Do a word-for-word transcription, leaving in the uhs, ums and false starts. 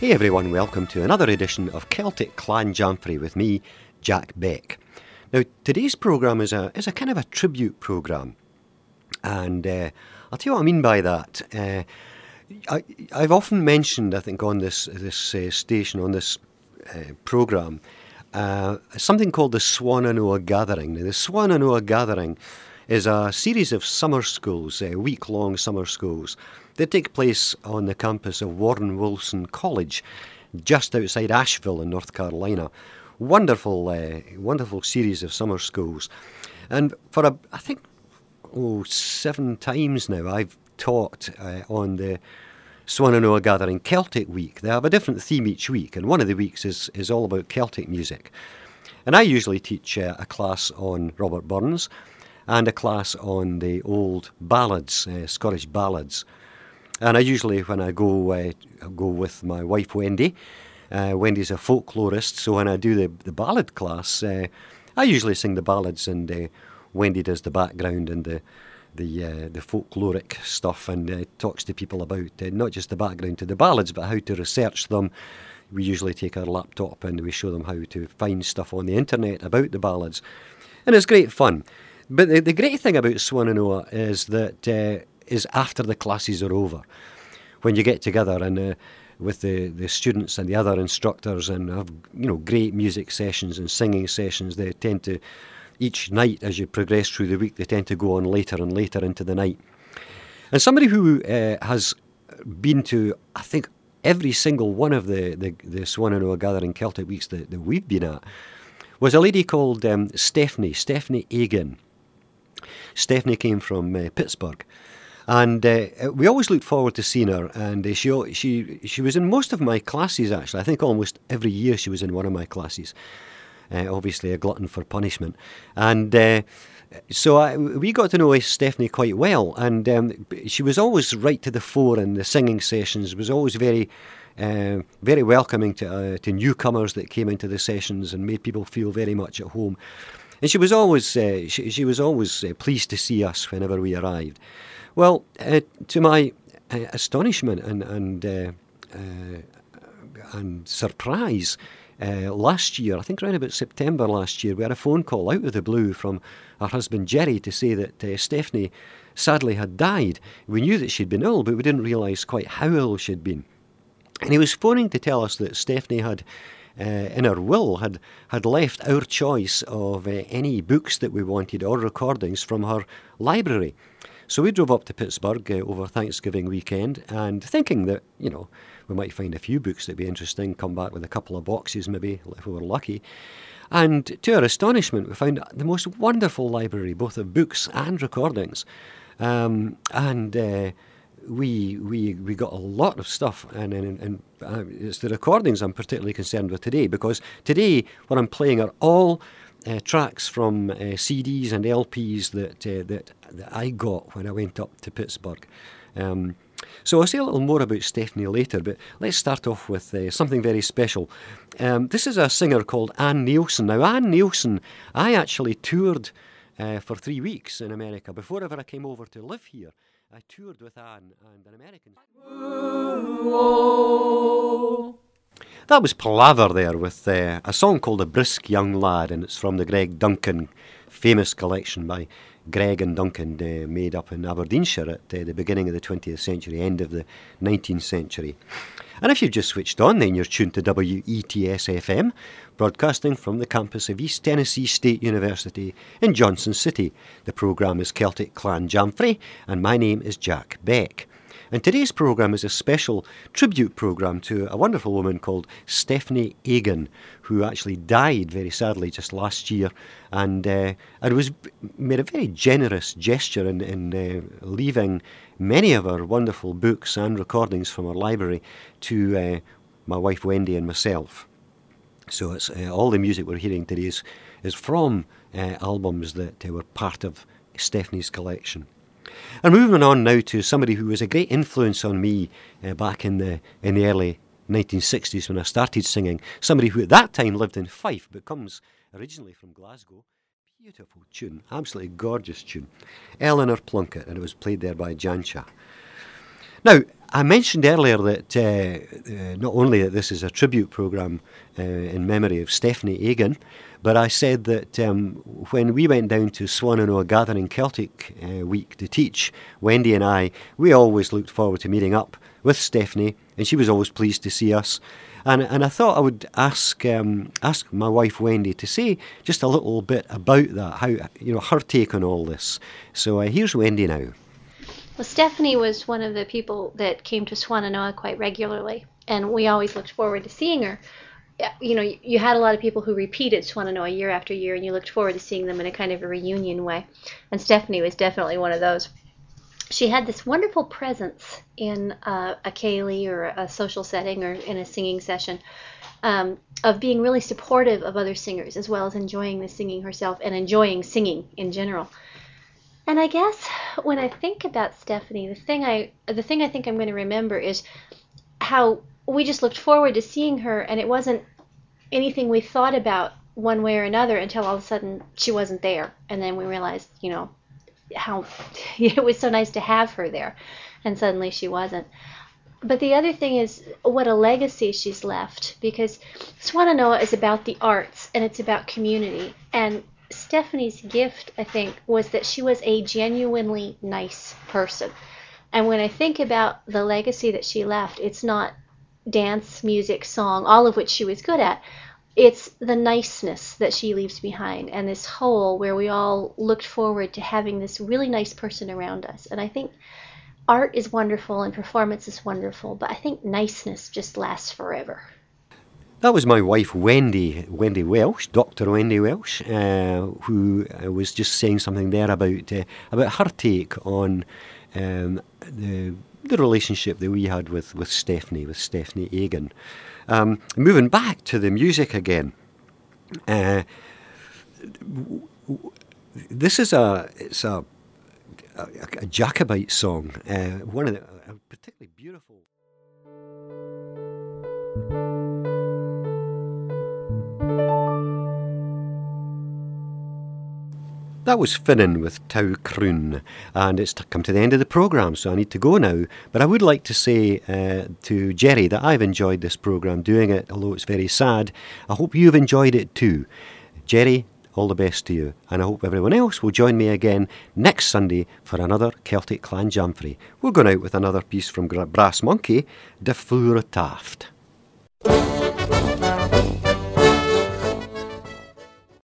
Hey everyone, welcome to another edition of Celtic Clan Jamfrey with me, Jack Beck. Now, today's programme is a is a kind of a tribute programme, and uh, I'll tell you what I mean by that. Uh, I, I've often mentioned, I think, on this this uh, station, on this uh, programme, uh, something called the Swannanoa Gathering. Now, the Swannanoa Gathering is a series of summer schools, uh, week-long summer schools, that take place on the campus of Warren Wilson College, just outside Asheville in North Carolina. Wonderful, uh, wonderful series of summer schools. And for, a, I think, oh, seven times now, I've taught uh, on the Swannanoa Gathering Celtic Week. They have a different theme each week, and one of the weeks is, is all about Celtic music. And I usually teach uh, a class on Robert Burns and a class on the old ballads, uh, Scottish ballads. And I usually, when I go uh, go with my wife Wendy, uh, Wendy's a folklorist, so when I do the, the ballad class, uh, I usually sing the ballads, and uh, Wendy does the background and the the uh, the folkloric stuff, and uh, talks to people about uh, not just the background to the ballads, but how to research them. We usually take our laptop and we show them how to find stuff on the internet about the ballads, and it's great fun. But the, the great thing about Swannanoa is that uh, is after the classes are over, when you get together and uh, with the, the students and the other instructors and have, you know, great music sessions and singing sessions. They tend to, each night as you progress through the week, they tend to go on later and later into the night. And somebody who uh, has been to, I think, every single one of the, the, the Swannanoa Gathering Celtic Weeks that, that we've been at was a lady called um, Stephanie, Stephanie Egan. Stephanie came from uh, Pittsburgh. And uh, we always looked forward to seeing her, and uh, she she she was in most of my classes, actually. I think almost every year she was in one of my classes. Uh, obviously a glutton for punishment. And uh, so I, we got to know Stephanie quite well, and um, she was always right to the fore in the singing sessions, was always very uh, very welcoming to, uh, to newcomers that came into the sessions and made people feel very much at home. And she was always, uh, she, she was always uh, pleased to see us whenever we arrived. Well, uh, to my uh, astonishment and and uh, uh, and surprise, uh, last year, I think around about September last year, we had a phone call out of the blue from her husband Jerry to say that uh, Stephanie sadly had died. We knew that she'd been ill, but we didn't realise quite how ill she'd been. And he was phoning to tell us that Stephanie had, uh, in her will, had, had left our choice of uh, any books that we wanted or recordings from her library. So we drove up to Pittsburgh uh, over Thanksgiving weekend, and thinking that, you know, we might find a few books that'd be interesting, come back with a couple of boxes maybe, if we were lucky. And to our astonishment, we found the most wonderful library, both of books and recordings. Um, and uh, we we we got a lot of stuff, and, and, and uh, it's the recordings I'm particularly concerned with today, because today what I'm playing are all Uh, tracks from uh, C Ds and L Ps that, uh, that that I got when I went up to Pittsburgh. Um, so I'll say a little more about Stephanie later, but let's start off with uh, something very special. Um, this is a singer called Ann Nielsen. Now, Ann Nielsen, I actually toured uh, for three weeks in America. Before ever I came over to live here, I toured with Ann and an American. That was Palaver there with uh, a song called A Brisk Young Lad, and it's from the Greg Duncan famous collection by Greg and Duncan, uh, made up in Aberdeenshire at uh, the beginning of the twentieth century, end of the nineteenth century. And if you've just switched on, then you're tuned to W E T S F M, broadcasting from the campus of East Tennessee State University in Johnson City. The programme is Celtic Clan Jamfrey, and my name is Jack Beck. And today's programme is a special tribute programme to a wonderful woman called Stephanie Egan, who actually died very sadly just last year, and uh, and was made a very generous gesture in, in uh, leaving many of her wonderful books and recordings from her library to uh, my wife Wendy and myself. So it's uh, all the music we're hearing today is, is from uh, albums that uh, were part of Stephanie's collection. And moving on now to somebody who was a great influence on me uh, back in the in the early nineteen sixties when I started singing. Somebody who at that time lived in Fife, but comes originally from Glasgow. Beautiful tune, absolutely gorgeous tune. Eleanor Plunkett, and it was played there by Jancha. Now, I mentioned earlier that uh, uh, not only that this is a tribute programme uh, in memory of Stephanie Egan, but I said that um, when we went down to Swannanoa Gathering Celtic uh, Week to teach, Wendy and I, we always looked forward to meeting up with Stephanie, and she was always pleased to see us. And and I thought I would ask um, ask my wife Wendy to say just a little bit about that, how, you know, her take on all this. So uh, here's Wendy now. Well, Stephanie was one of the people that came to Swannanoa quite regularly, and we always looked forward to seeing her. You know, you had a lot of people who repeated Swannanoa year after year, and you looked forward to seeing them in a kind of a reunion way. And Stephanie was definitely one of those. She had this wonderful presence in uh, a ceilidh or a social setting or in a singing session um, of being really supportive of other singers, as well as enjoying the singing herself and enjoying singing in general. And I guess when I think about Stephanie, the thing I the thing I think I'm going to remember is how we just looked forward to seeing her, and it wasn't anything we thought about one way or another until all of a sudden she wasn't there, and then we realized, you know, how it was so nice to have her there, and suddenly she wasn't. But the other thing is what a legacy she's left, because Swannanoa is about the arts and it's about community, and Stephanie's gift, I think, was that she was a genuinely nice person. And when I think about the legacy that she left, it's not dance, music, song, all of which she was good at. It's the niceness that she leaves behind, and this whole where we all looked forward to having this really nice person around us. And I think art is wonderful and performance is wonderful, but I think niceness just lasts forever. That was my wife, Wendy, Wendy Welsh, Doctor Wendy Welsh, uh, who uh, was just saying something there about uh, about her take on um, the the relationship that we had with, with Stephanie, with Stephanie Egan. Um, moving back to the music again, uh, this is a it's a a, a Jacobite song, uh, one of the a particularly beautiful. That was Finnan with Tau Croon, and it's come to the end of the programme, so I need to go now. But I would like to say uh, to Jerry that I've enjoyed this programme, doing it, although it's very sad. I hope you've enjoyed it too. Jerry, all the best to you, and I hope everyone else will join me again next Sunday for another Celtic Clan Jamfrey. We're going out with another piece from Brass Monkey, De Fure Taft.